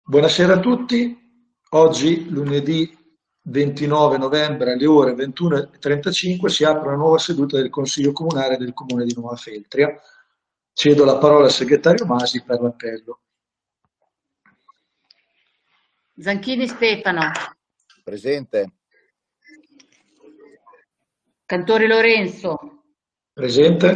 Buonasera a tutti. Oggi, lunedì 29 novembre alle ore 21:35, si apre una nuova seduta del Consiglio Comunale del Comune di Nuova Feltria. Cedo la parola al segretario Masi per l'appello. Zanchini Stefano, Presente. Cantori Lorenzo, Presente?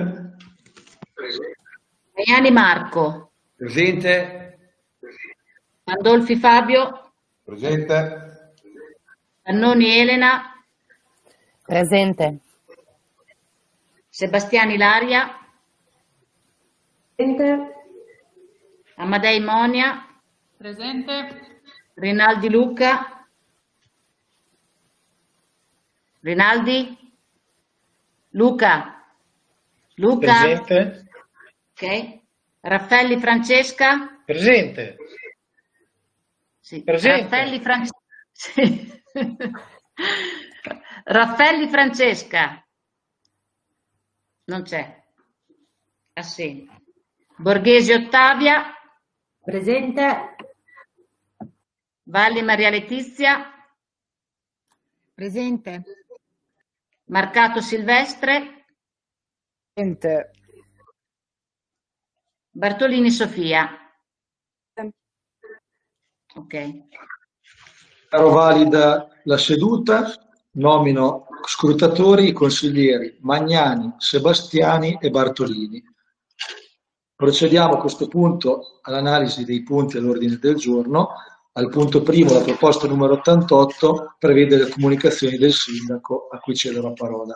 Maiani Marco, Presente. Pandolfi Fabio, Presente. Pannoni Elena, Presente. Sebastiani Ilaria, Presente. Amadei Monia, Presente. Rinaldi Luca, Rinaldi, Luca, Presente. ok, Raffelli Francesca, Presente. sì. Presente. Sì. Raffelli Francesca, non c'è, assente. Borghesi Ottavia, Presente. Valli Maria Letizia, Presente. Marcato Silvestre, Presente. Bartolini Sofia. Ok. Dichiaro valida la seduta. Nomino scrutatori i consiglieri Magnani, Sebastiani e Bartolini. Procediamo a questo punto all'analisi dei punti all'ordine del giorno. Al punto primo, la proposta numero 88 prevede le comunicazioni del sindaco, a cui cedo la parola.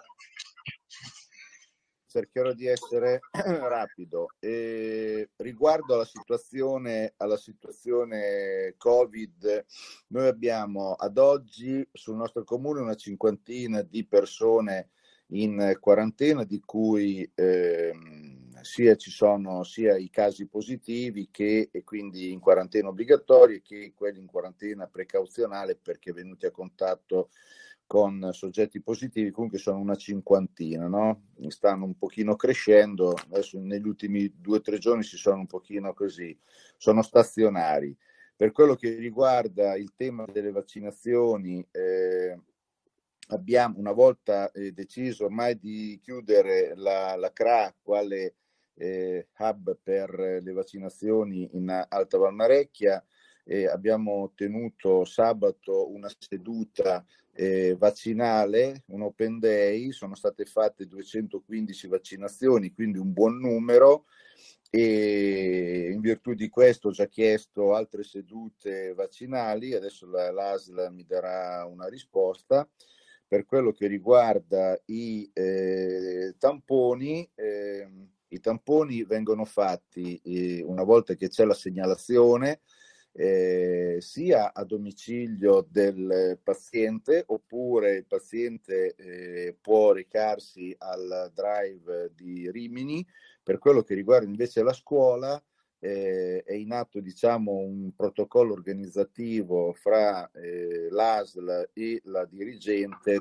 Cercherò di essere rapido. Riguardo alla situazione Covid, noi abbiamo ad oggi sul nostro comune una cinquantina di persone in quarantena, di cui ci sono sia i casi positivi che e quindi in quarantena obbligatoria che quelli in quarantena precauzionale perché venuti a contatto con soggetti positivi. Comunque sono una cinquantina, no? Stanno un pochino crescendo, adesso negli ultimi 2 o 3 giorni si sono un pochino così, sono stazionari. Per quello che riguarda il tema delle vaccinazioni, abbiamo una volta deciso ormai di chiudere la CRA quale hub per le vaccinazioni in Alta Valmarecchia. Abbiamo tenuto sabato una seduta vaccinale, un open day, sono state fatte 215 vaccinazioni, quindi un buon numero, e in virtù di questo ho già chiesto altre sedute vaccinali, adesso l'ASL mi darà una risposta. Per quello che riguarda i tamponi vengono fatti una volta che c'è la segnalazione, sia a domicilio del paziente, oppure il paziente può recarsi al drive di Rimini. Per quello che riguarda invece la scuola, è in atto un protocollo organizzativo fra l'ASL e la dirigente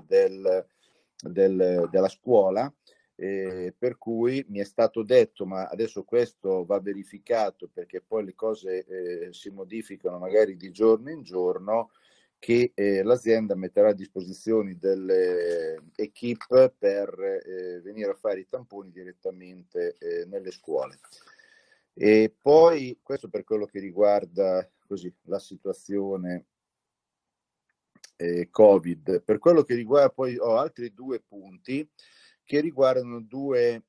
della scuola, per cui mi è stato detto, ma adesso questo va verificato perché poi le cose si modificano magari di giorno in giorno, che l'azienda metterà a disposizione delle equip per venire a fare i tamponi direttamente nelle scuole. E poi questo per quello che riguarda la situazione Covid. Per quello che riguarda, poi ho altri 2 punti che riguardano due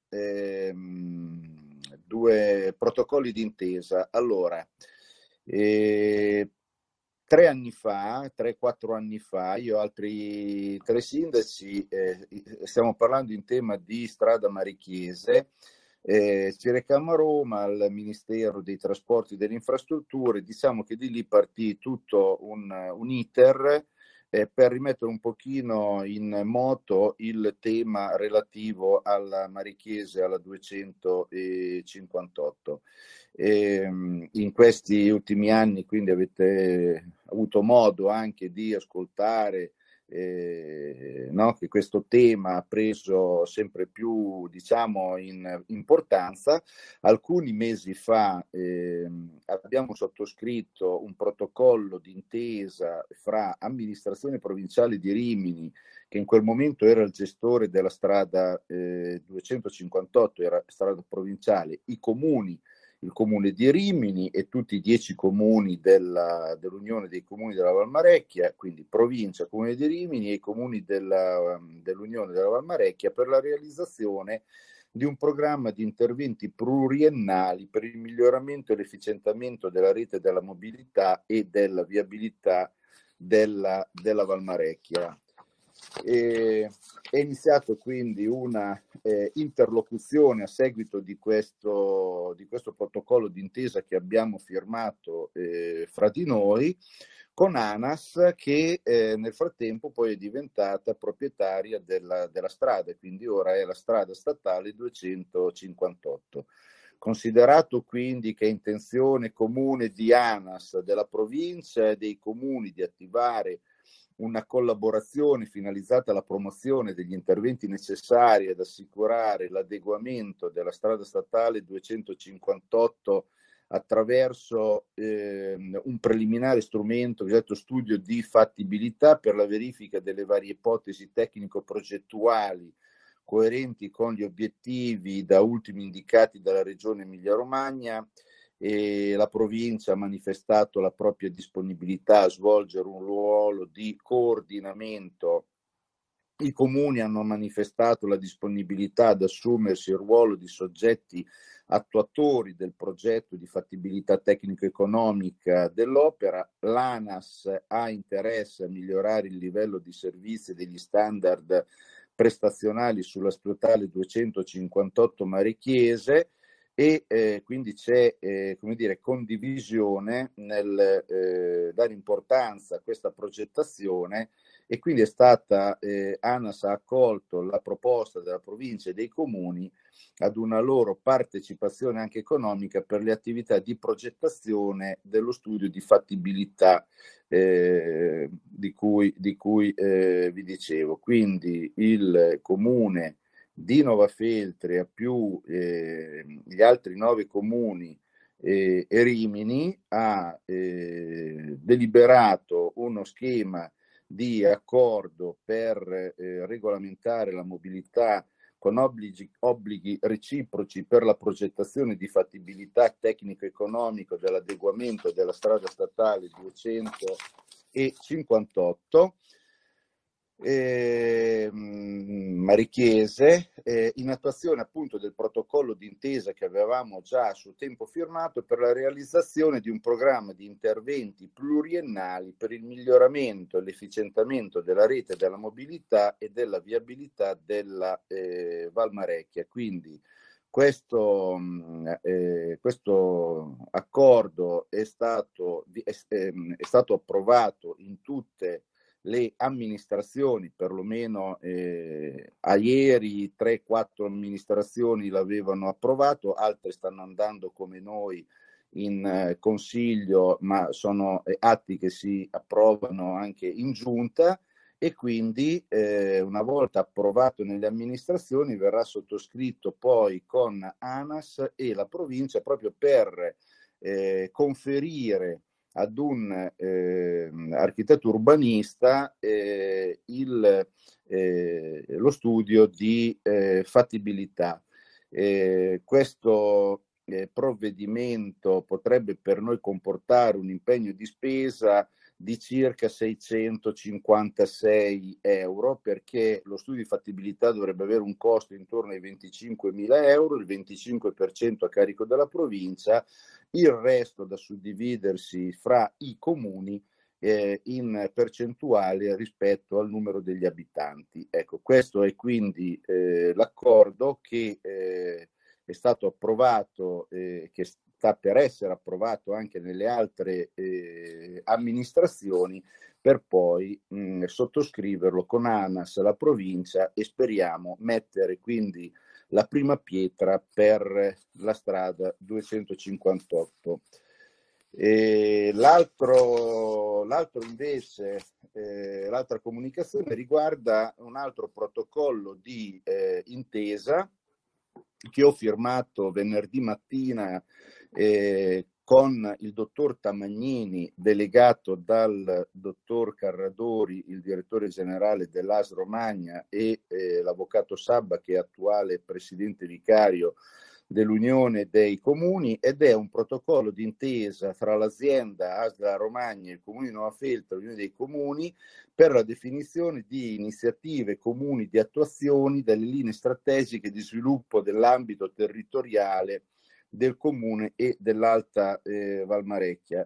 protocolli d'intesa. Allora, 3-4 anni fa, io e altri 3 sindaci, stiamo parlando in tema di strada Marichiese, ci recammo a Roma al Ministero dei Trasporti e delle Infrastrutture. Diciamo che di lì partì tutto un iter per rimettere un pochino in moto il tema relativo alla Marichiese, alla 258. In questi ultimi anni quindi avete avuto modo anche di ascoltare no, che questo tema ha preso sempre più, diciamo, in importanza. Alcuni mesi fa abbiamo sottoscritto un protocollo d'intesa fra amministrazione provinciale di Rimini, che in quel momento era il gestore della strada 258, era strada provinciale, i comuni, il comune di Rimini e tutti i 10 comuni dell'Unione dei Comuni della Valmarecchia, quindi provincia, comune di Rimini e i comuni dell'Unione della Valmarecchia, per la realizzazione di un programma di interventi pluriennali per il miglioramento e l'efficientamento della rete della mobilità e della viabilità della Valmarecchia. È iniziato quindi una interlocuzione a seguito di questo protocollo d'intesa che abbiamo firmato fra di noi con ANAS, che nel frattempo poi è diventata proprietaria della strada, quindi ora è la strada statale 258. Considerato quindi che è intenzione comune di ANAS, della provincia e dei comuni di attivare una collaborazione finalizzata alla promozione degli interventi necessari ad assicurare l'adeguamento della strada statale 258 attraverso un preliminare strumento, cosiddetto studio di fattibilità, per la verifica delle varie ipotesi tecnico-progettuali coerenti con gli obiettivi da ultimi indicati dalla Regione Emilia-Romagna. E la provincia ha manifestato la propria disponibilità a svolgere un ruolo di coordinamento. I comuni hanno manifestato la disponibilità ad assumersi il ruolo di soggetti attuatori del progetto di fattibilità tecnico-economica dell'opera. L'ANAS ha interesse a migliorare il livello di servizi e degli standard prestazionali sulla statale 258 Marechiese, e quindi c'è condivisione nel dare importanza a questa progettazione, e quindi è stata ANAS ha accolto la proposta della provincia e dei comuni ad una loro partecipazione anche economica per le attività di progettazione dello studio di fattibilità di cui vi dicevo. Quindi il comune di Novafeltria più gli altri 9 comuni e Rimini ha deliberato uno schema di accordo per regolamentare la mobilità con obblighi reciproci per la progettazione di fattibilità tecnico-economico dell'adeguamento della strada statale 258 Marichiese, in attuazione appunto del protocollo d'intesa che avevamo già a suo tempo firmato per la realizzazione di un programma di interventi pluriennali per il miglioramento e l'efficientamento della rete della mobilità e della viabilità della Valmarecchia. Quindi questo accordo è stato approvato in tutte le amministrazioni, perlomeno a ieri 3-4 amministrazioni l'avevano approvato, altre stanno andando come noi in consiglio, ma sono atti che si approvano anche in giunta, e quindi una volta approvato nelle amministrazioni verrà sottoscritto poi con ANAS e la provincia, proprio per conferire ad un architetto urbanista lo studio di fattibilità. Questo provvedimento potrebbe per noi comportare un impegno di spesa di circa 656 euro, perché lo studio di fattibilità dovrebbe avere un costo intorno ai 25.000 euro, il 25% a carico della provincia, il resto da suddividersi fra i comuni in percentuale rispetto al numero degli abitanti. Ecco, questo è quindi l'accordo che è stato approvato, che sta per essere approvato anche nelle altre amministrazioni, per poi sottoscriverlo con ANAS, la provincia, e speriamo mettere quindi la prima pietra per la strada 258. L'altro invece l'altra comunicazione riguarda un altro protocollo di intesa che ho firmato venerdì mattina con il dottor Tamagnini, delegato dal dottor Carradori, il direttore generale dell'AS Romagna, e l'avvocato Sabba, che è attuale presidente vicario dell'Unione dei Comuni, ed è un protocollo d'intesa tra l'azienda AS della Romagna e il Comune di Nova Feltre, l'Unione dei Comuni, per la definizione di iniziative comuni di attuazioni delle linee strategiche di sviluppo dell'ambito territoriale del Comune e dell'Alta Valmarecchia.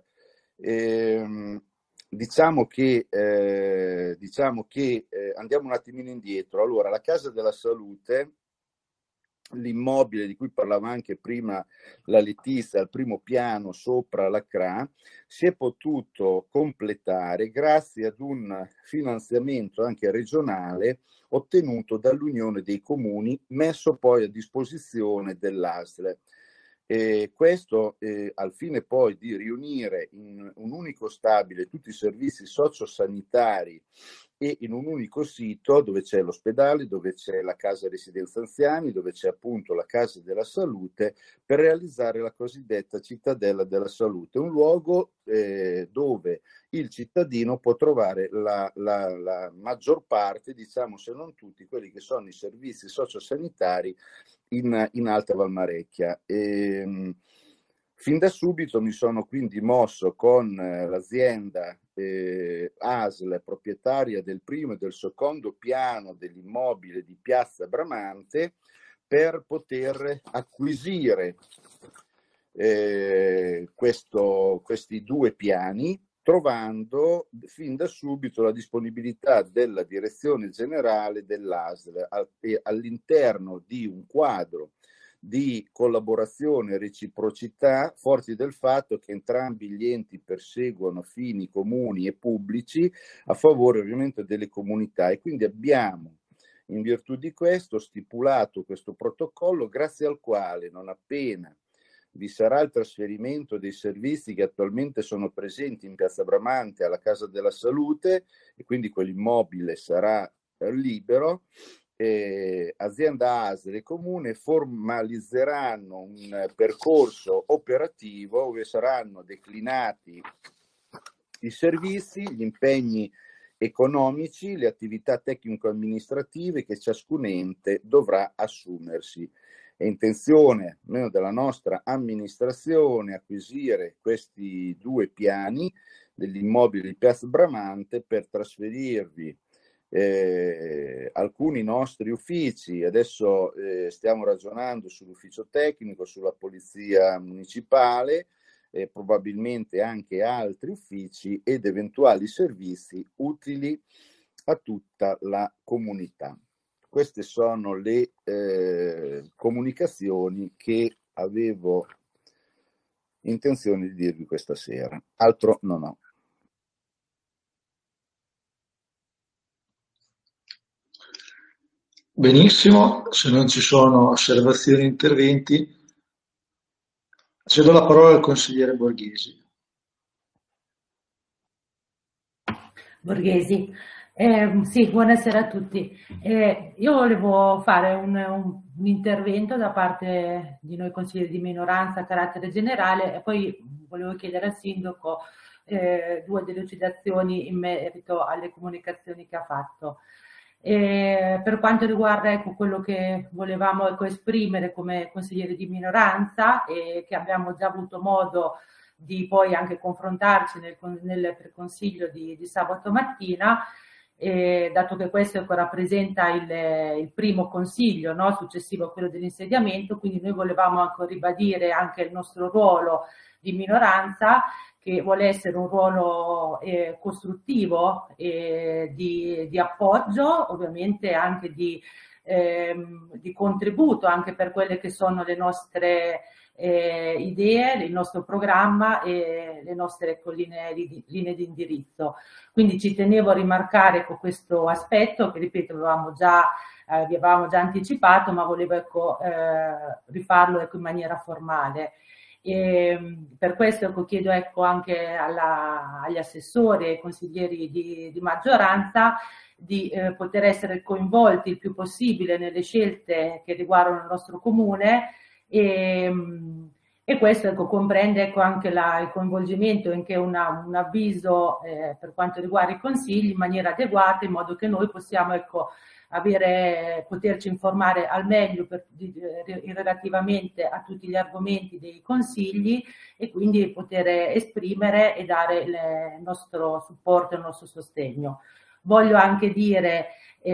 Diciamo che andiamo un attimino indietro. Allora, la Casa della Salute, l'immobile di cui parlava anche prima la Letizia, al primo piano sopra la CRA, si è potuto completare grazie ad un finanziamento anche regionale ottenuto dall'Unione dei Comuni, messo poi a disposizione dell'ASL. Questo al fine poi di riunire in un unico stabile tutti i servizi sociosanitari e in un unico sito, dove c'è l'ospedale, dove c'è la casa residenza anziani, dove c'è appunto la casa della salute, per realizzare la cosiddetta cittadella della salute, un luogo dove il cittadino può trovare la maggior parte, diciamo se non tutti, quelli che sono i servizi sociosanitari in Alta Valmarecchia. Fin da subito mi sono quindi mosso con l'azienda ASL, proprietaria del primo e del secondo piano dell'immobile di Piazza Bramante, per poter acquisire questi due piani, trovando fin da subito la disponibilità della direzione generale dell'ASL all'interno di un quadro di collaborazione e reciprocità, forti del fatto che entrambi gli enti perseguono fini comuni e pubblici a favore ovviamente delle comunità, e quindi abbiamo, in virtù di questo, stipulato questo protocollo, grazie al quale, non appena vi sarà il trasferimento dei servizi che attualmente sono presenti in Piazza Bramante alla Casa della Salute, e quindi quell'immobile sarà libero, azienda ASL e Comune formalizzeranno un percorso operativo dove saranno declinati i servizi, gli impegni economici, le attività tecnico-amministrative che ciascun ente dovrà assumersi. È intenzione, almeno della nostra amministrazione, acquisire questi due piani dell'immobile di Piazza Bramante per trasferirvi alcuni nostri uffici. Adesso stiamo ragionando sull'ufficio tecnico, sulla polizia municipale, probabilmente anche altri uffici ed eventuali servizi utili a tutta la comunità. Queste sono le comunicazioni che avevo intenzione di dirvi questa sera. Altro non ho. Benissimo, se non ci sono osservazioni o interventi, cedo la parola al consigliere Borghesi. Borghesi. Sì, buonasera a tutti. Io volevo fare un intervento da parte di noi consiglieri di minoranza a carattere generale, e poi volevo chiedere al sindaco due delucidazioni in merito alle comunicazioni che ha fatto. Per quanto riguarda quello che volevamo esprimere come consiglieri di minoranza, e che abbiamo già avuto modo di poi anche confrontarci nel preconsiglio di sabato mattina, dato che questo rappresenta il primo consiglio, no, successivo a quello dell'insediamento, quindi noi volevamo anche ribadire anche il nostro ruolo di minoranza, che vuole essere un ruolo costruttivo, di appoggio, ovviamente anche di contributo anche per quelle che sono le nostre idee, il nostro programma e le nostre linee di indirizzo. Quindi ci tenevo a rimarcare questo aspetto che, ripeto, vi avevamo già anticipato, ma volevo rifarlo in maniera formale. Per questo chiedo anche agli assessori e ai consiglieri di maggioranza di poter essere coinvolti il più possibile nelle scelte che riguardano il nostro comune e questo comprende anche il coinvolgimento, anche un avviso per quanto riguarda i consigli in maniera adeguata, in modo che noi possiamo poterci informare al meglio relativamente a tutti gli argomenti dei consigli e quindi poter esprimere e dare il nostro supporto e il nostro sostegno. Voglio anche dire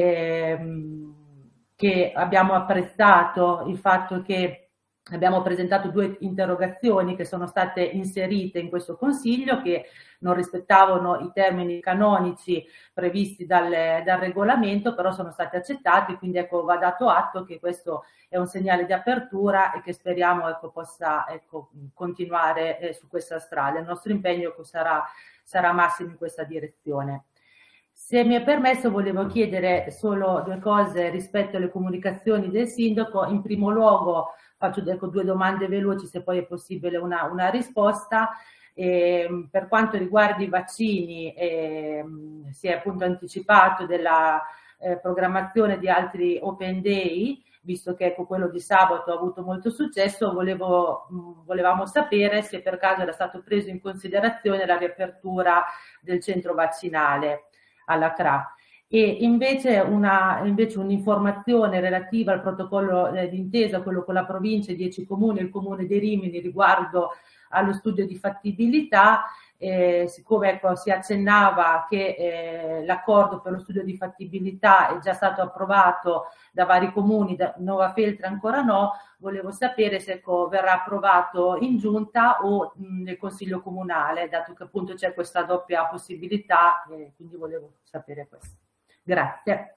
che abbiamo apprezzato il fatto che abbiamo presentato 2 interrogazioni che sono state inserite in questo Consiglio, che non rispettavano i termini canonici previsti dal regolamento, però sono state accettate, quindi va dato atto che questo è un segnale di apertura e che speriamo possa continuare su questa strada. Il nostro impegno sarà massimo in questa direzione. Se mi è permesso, volevo chiedere solo 2 cose rispetto alle comunicazioni del sindaco. In primo luogo faccio 2 domande veloci, se poi è possibile una risposta. Per quanto riguarda i vaccini, si è appunto anticipato della programmazione di altri Open Day, visto che quello di sabato ha avuto molto successo. Volevamo sapere se per caso era stato preso in considerazione la riapertura del centro vaccinale alla CRA. E invece un'informazione relativa al protocollo d'intesa, quello con la provincia, i 10 comuni e il comune di Rimini riguardo allo studio di fattibilità. Siccome si accennava che l'accordo per lo studio di fattibilità è già stato approvato da vari comuni, da Novafeltre ancora no, volevo sapere se verrà approvato in giunta o nel Consiglio Comunale, dato che appunto c'è questa doppia possibilità, quindi volevo sapere questo. Grazie.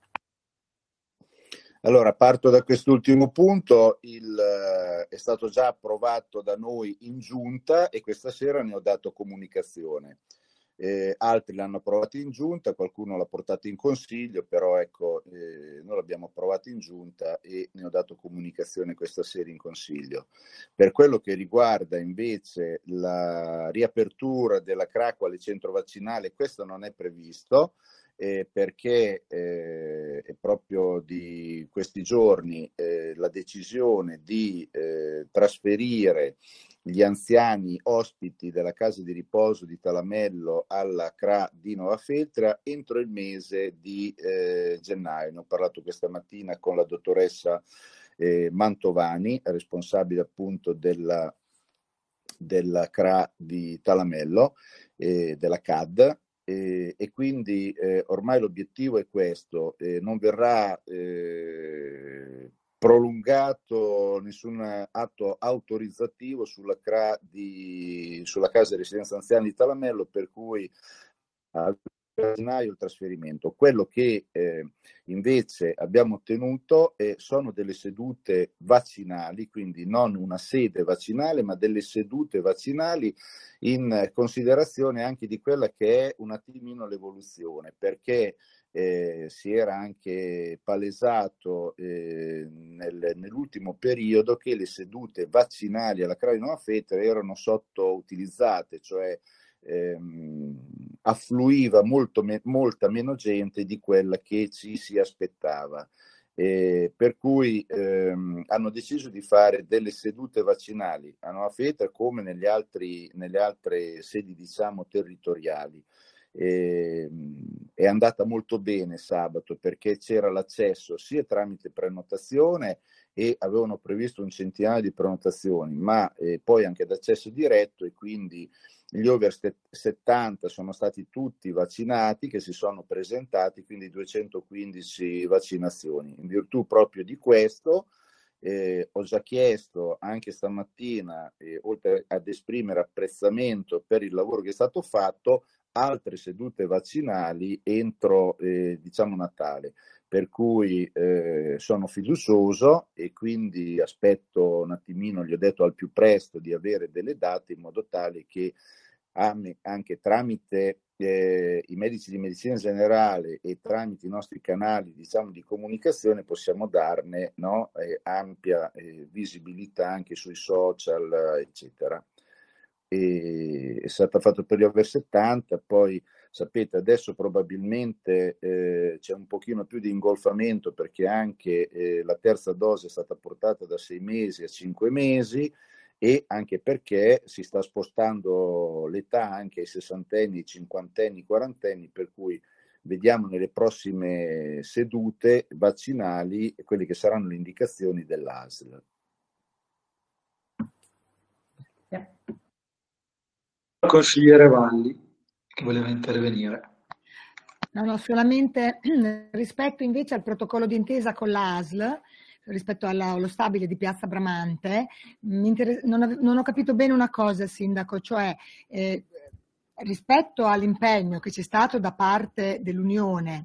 Allora, parto da quest'ultimo punto. È stato già approvato da noi in giunta e questa sera ne ho dato comunicazione. Altri l'hanno approvato in giunta, qualcuno l'ha portato in consiglio, però noi l'abbiamo approvato in giunta e ne ho dato comunicazione questa sera in consiglio. Per quello che riguarda invece la riapertura della CRA quale centro vaccinale, questo non è previsto. Perché è proprio di questi giorni la decisione di trasferire gli anziani ospiti della casa di riposo di Talamello alla CRA di Novafeltre entro il mese di gennaio. Ne ho parlato questa mattina con la dottoressa Mantovani, responsabile appunto della CRA di Talamello, della CAD. E quindi ormai l'obiettivo è questo, non verrà prolungato nessun atto autorizzativo sulla CRA sulla casa di residenza anziani di Talamello, per cui a gennaio il trasferimento. Quello che invece abbiamo ottenuto sono delle sedute vaccinali, quindi non una sede vaccinale, ma delle sedute vaccinali in considerazione anche di quella che è un attimino l'evoluzione, perché si era anche palesato nell'ultimo periodo che le sedute vaccinali alla CRA di Novafeltre erano sottoutilizzate, cioè affluiva molta meno gente di quella che ci si aspettava. Per cui hanno deciso di fare delle sedute vaccinali a Novafeltre come nelle altre sedi, diciamo, territoriali. È andata molto bene sabato perché c'era l'accesso sia tramite prenotazione e avevano previsto un centinaio di prenotazioni, ma poi anche d'accesso diretto, e quindi gli over 70 sono stati tutti vaccinati che si sono presentati, quindi 215 vaccinazioni. In virtù proprio di questo ho già chiesto anche stamattina, oltre ad esprimere apprezzamento per il lavoro che è stato fatto, altre sedute vaccinali entro diciamo Natale, per cui sono fiducioso e quindi aspetto un attimino, gli ho detto al più presto di avere delle date in modo tale che anche tramite i medici di medicina generale e tramite i nostri canali, diciamo, di comunicazione, possiamo darne, no, ampia visibilità anche sui social, eccetera. È stato fatto per gli over 70, poi sapete adesso probabilmente c'è un pochino più di ingolfamento, perché anche la terza dose è stata portata da 6 mesi a 5 mesi, e anche perché si sta spostando l'età anche ai 60enni, 50enni, 40enni, per cui vediamo nelle prossime sedute vaccinali quelle che saranno le indicazioni dell'ASL. Consigliere Valli, che voleva intervenire. No, solamente rispetto invece al protocollo d'intesa con l'ASL, rispetto allo stabile di Piazza Bramante, non ho capito bene una cosa, Sindaco, cioè rispetto all'impegno che c'è stato da parte dell'Unione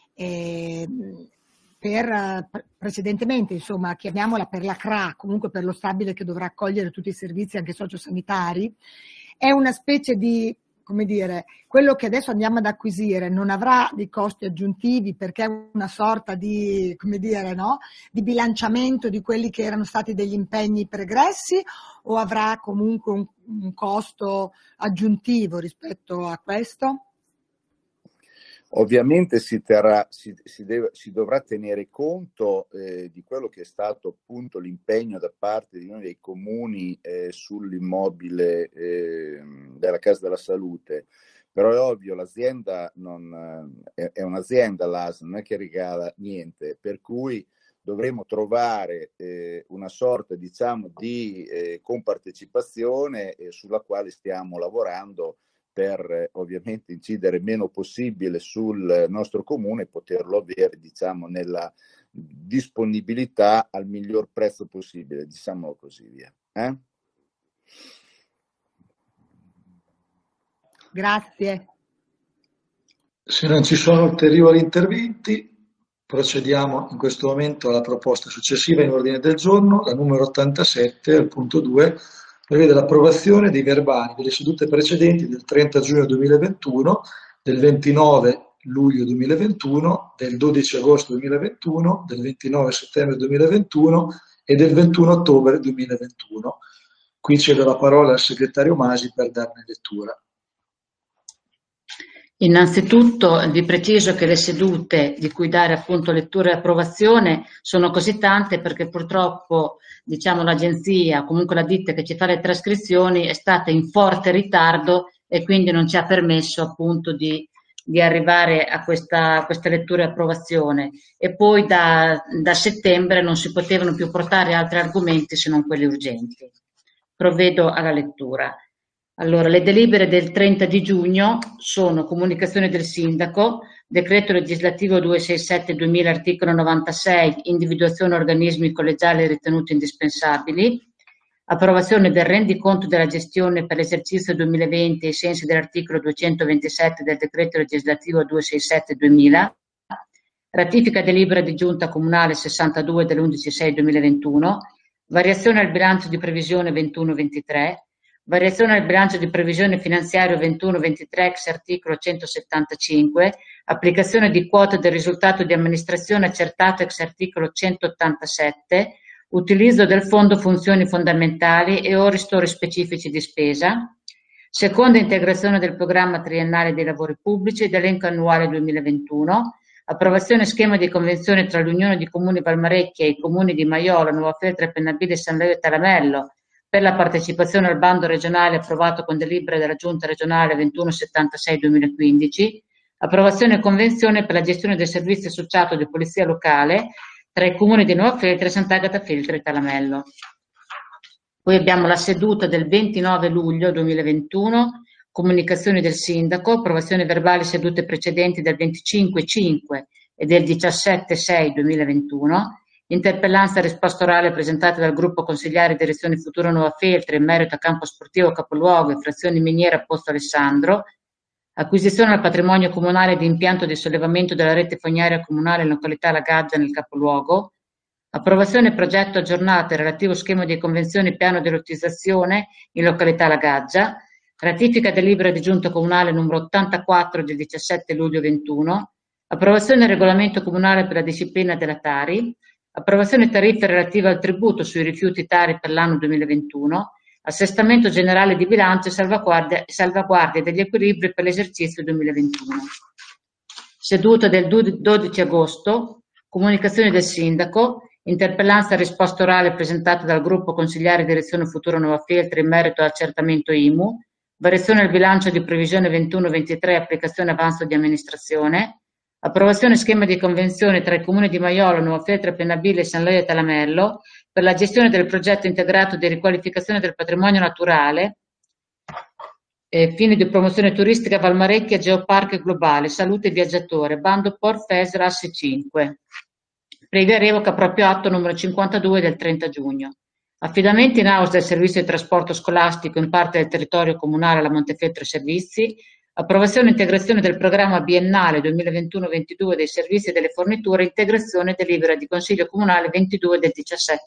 precedentemente, insomma, chiamiamola per la CRA, comunque per lo stabile che dovrà accogliere tutti i servizi anche sociosanitari, è una specie di, come dire, quello che adesso andiamo ad acquisire non avrà dei costi aggiuntivi, perché è una sorta di, come dire, no, di bilanciamento di quelli che erano stati degli impegni pregressi, o avrà comunque un costo aggiuntivo rispetto a questo? Ovviamente si dovrà tenere conto di quello che è stato appunto l'impegno da parte di noi dei comuni sull'immobile della Casa della Salute, però è ovvio, l'azienda è un'azienda, l'ASL, non è che regala niente, per cui dovremo trovare una sorta, diciamo, di compartecipazione sulla quale stiamo lavorando, per ovviamente incidere il meno possibile sul nostro comune e poterlo avere, diciamo, nella disponibilità al miglior prezzo possibile, diciamolo così, via. Grazie. Se non ci sono ulteriori interventi, procediamo in questo momento alla proposta successiva in ordine del giorno, la numero 87, al punto 2, prevede l'approvazione dei verbali delle sedute precedenti del 30 giugno 2021, del 29 luglio 2021, del 12 agosto 2021, del 29 settembre 2021 e del 21 ottobre 2021. Qui cedo la parola al segretario Masi per darne lettura. Innanzitutto vi preciso che le sedute di cui dare appunto lettura e approvazione sono così tante perché purtroppo, diciamo, l'agenzia, comunque la ditta che ci fa le trascrizioni, è stata in forte ritardo e quindi non ci ha permesso appunto di arrivare a questa lettura e approvazione, e poi da settembre non si potevano più portare altri argomenti se non quelli urgenti. Provvedo alla lettura. Allora, le delibere del 30 di giugno sono comunicazione del sindaco, decreto legislativo 267/2000, articolo 96, individuazione organismi collegiali ritenuti indispensabili, approvazione del rendiconto della gestione per l'esercizio 2020 ai sensi dell'articolo 227 del decreto legislativo 267/2000, ratifica delibera di giunta comunale 62 dell'11/6/2021, variazione al bilancio di previsione 21-23, variazione al bilancio di previsione finanziario 21-23 ex articolo 175, applicazione di quote del risultato di amministrazione accertato ex articolo 187, utilizzo del fondo funzioni fondamentali e o ristori specifici di spesa, seconda integrazione del programma triennale dei lavori pubblici ed elenco annuale 2021, approvazione schema di convenzione tra l'Unione di Comuni Valmarecchia e i comuni di Maiola, Nuova Feltre, Pennabile, San Leo e Talamello per la partecipazione al bando regionale approvato con delibera della Giunta regionale 2176/2015, approvazione e convenzione per la gestione del servizio associato di polizia locale tra i comuni di Nuova Feltre, Sant'Agata Feltre e Talamello. Poi abbiamo la seduta del 29 luglio 2021, comunicazioni del sindaco, approvazione verbali sedute precedenti del 25/5 e del 17/6/2021, interpellanza e risposta orale presentata dal gruppo consigliare direzione Futuro Nuova Feltre in merito a campo sportivo capoluogo e frazioni miniere a Posto Alessandro, acquisizione al patrimonio comunale di impianto di sollevamento della rete fognaria comunale in località La Gaggia nel capoluogo, approvazione progetto aggiornato e relativo schema di convenzione piano di lottizzazione in località La Gaggia, ratifica delibera di giunta comunale numero 84 del 17 luglio 21, approvazione del regolamento comunale per la disciplina della Tari, approvazione tariffe relative al tributo sui rifiuti Tari per l'anno 2021, assestamento generale di bilancio e salvaguardia degli equilibri per l'esercizio 2021. Seduta del 12 agosto, comunicazioni del sindaco, interpellanza e risposta orale presentata dal gruppo consigliare direzione Futuro Nuova Feltri in merito all'accertamento IMU, variazione del bilancio di previsione 21-23, applicazione avanzo di amministrazione, approvazione schema di convenzione tra il Comune di Maiolo, Nuova Feltre, Penabile, San Leo e Talamello per la gestione del progetto integrato di riqualificazione del patrimonio naturale fini di promozione turistica Valmarecchia, Geopark Globale, Salute Viaggiatore, bando Porfes RAS 5. Previa revoca proprio atto numero 52 del 30 giugno. Affidamenti in house del servizio di trasporto scolastico in parte del territorio comunale alla Montefeltro Servizi, approvazione e integrazione del programma biennale 2021-22 dei servizi e delle forniture, integrazione e delibera di Consiglio Comunale 22 del 17-4.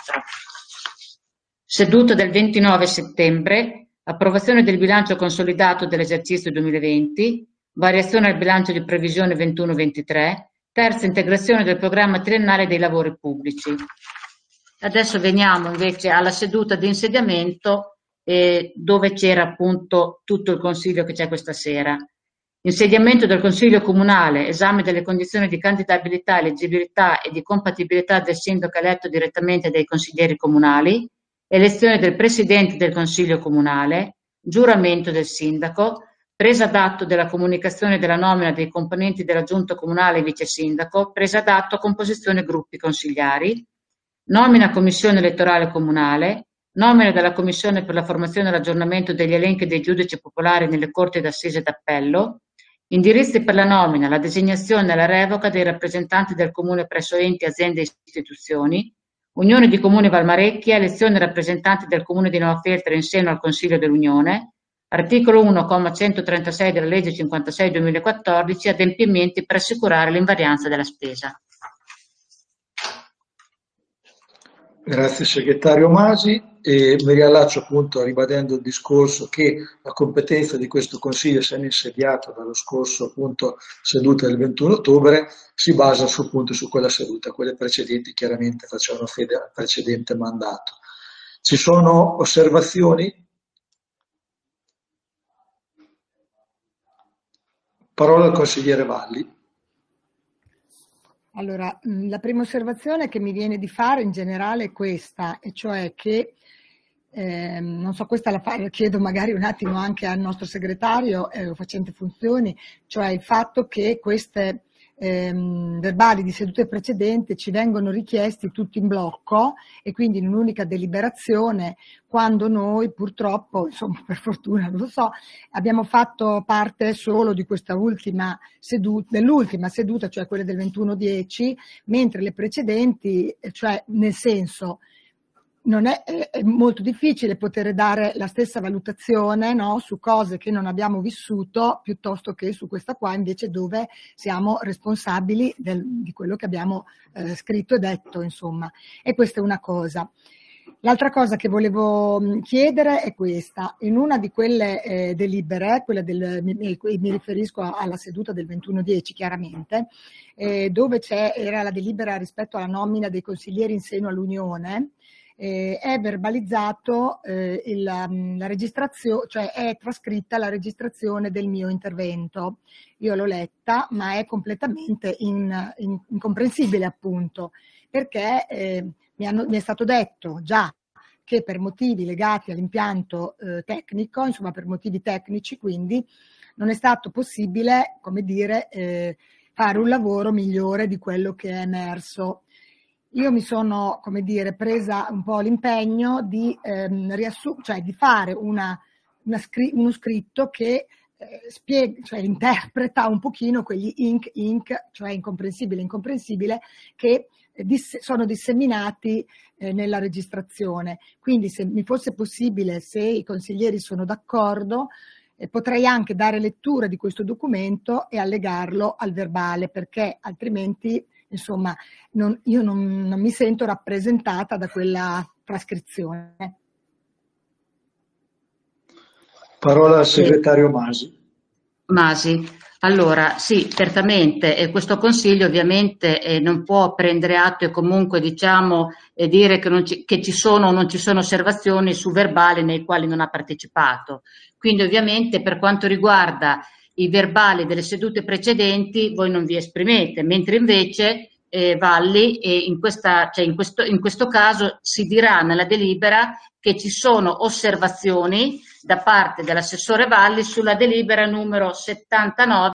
Seduta del 29 settembre, approvazione del bilancio consolidato dell'esercizio 2020, variazione al bilancio di previsione 21-23, terza integrazione del programma triennale dei lavori pubblici. Adesso veniamo invece alla seduta di insediamento dove c'era appunto tutto il consiglio che c'è questa sera. Insediamento del consiglio comunale, esame delle condizioni di candidabilità, eleggibilità e di compatibilità del sindaco eletto direttamente dai consiglieri comunali, elezione del presidente del consiglio comunale, giuramento del sindaco, presa d'atto della comunicazione della nomina dei componenti della giunta comunale e vice sindaco, presa d'atto composizione gruppi consigliari, nomina commissione elettorale comunale, nomina della commissione per la formazione e l'aggiornamento degli elenchi dei giudici popolari nelle corti d'assise d'appello, indirizzi per la nomina, la designazione e la revoca dei rappresentanti del comune presso enti, aziende e istituzioni, Unione di Comuni Valmarecchia, elezione rappresentanti del Comune di Nuova Feltre in seno al Consiglio dell'Unione, articolo 1,136 della legge 56/2014, adempimenti per assicurare l'invarianza della spesa. Grazie segretario Masi, e mi riallaccio appunto ribadendo il discorso che la competenza di questo Consiglio, essendo insediato dallo scorso appunto seduta del 21 ottobre, si basa appunto su quella seduta, quelle precedenti chiaramente facevano fede al precedente mandato. Ci sono osservazioni? Parola al consigliere Valli. Allora, la prima osservazione che mi viene di fare in generale è questa, e cioè che, non so, questa la chiedo magari un attimo anche al nostro segretario facente funzioni, cioè il fatto che queste verbali di sedute precedenti ci vengono richiesti tutti in blocco e quindi in un'unica deliberazione, quando noi purtroppo, insomma per fortuna non lo so, abbiamo fatto parte solo di questa ultima seduta, dell'ultima seduta, cioè quella del 21/10, mentre le precedenti, cioè nel senso non è molto difficile poter dare la stessa valutazione, no, su cose che non abbiamo vissuto piuttosto che su questa qua invece dove siamo responsabili di quello che abbiamo scritto e detto, insomma. E questa è una cosa. L'altra cosa che volevo chiedere è questa: in una di quelle delibere, quella mi riferisco alla seduta del 21/10 chiaramente, dove era la delibera rispetto alla nomina dei consiglieri in seno all'Unione, è verbalizzato la registrazione, cioè è trascritta la registrazione del mio intervento. Io l'ho letta, ma è completamente incomprensibile appunto, perché mi è stato detto già che per motivi legati all'impianto tecnico, insomma per motivi tecnici, quindi non è stato possibile, come dire, fare un lavoro migliore di quello che è emerso. Io mi sono, come dire, presa un po' l'impegno di cioè di fare uno scritto che spiega, cioè interpreta un pochino quegli inc, cioè incomprensibile, che sono disseminati nella registrazione. Quindi se mi fosse possibile, se i consiglieri sono d'accordo, potrei anche dare lettura di questo documento e allegarlo al verbale, perché altrimenti insomma io non mi sento rappresentata da quella trascrizione. Parola al segretario Masi. Masi. Allora, sì, certamente, e questo Consiglio ovviamente non può prendere atto e comunque diciamo dire che ci sono o non ci sono osservazioni su verbali nei quali non ha partecipato. Quindi ovviamente per quanto riguarda i verbali delle sedute precedenti voi non vi esprimete, mentre invece Valli in questo caso si dirà nella delibera che ci sono osservazioni da parte dell'assessore Valli sulla delibera numero 79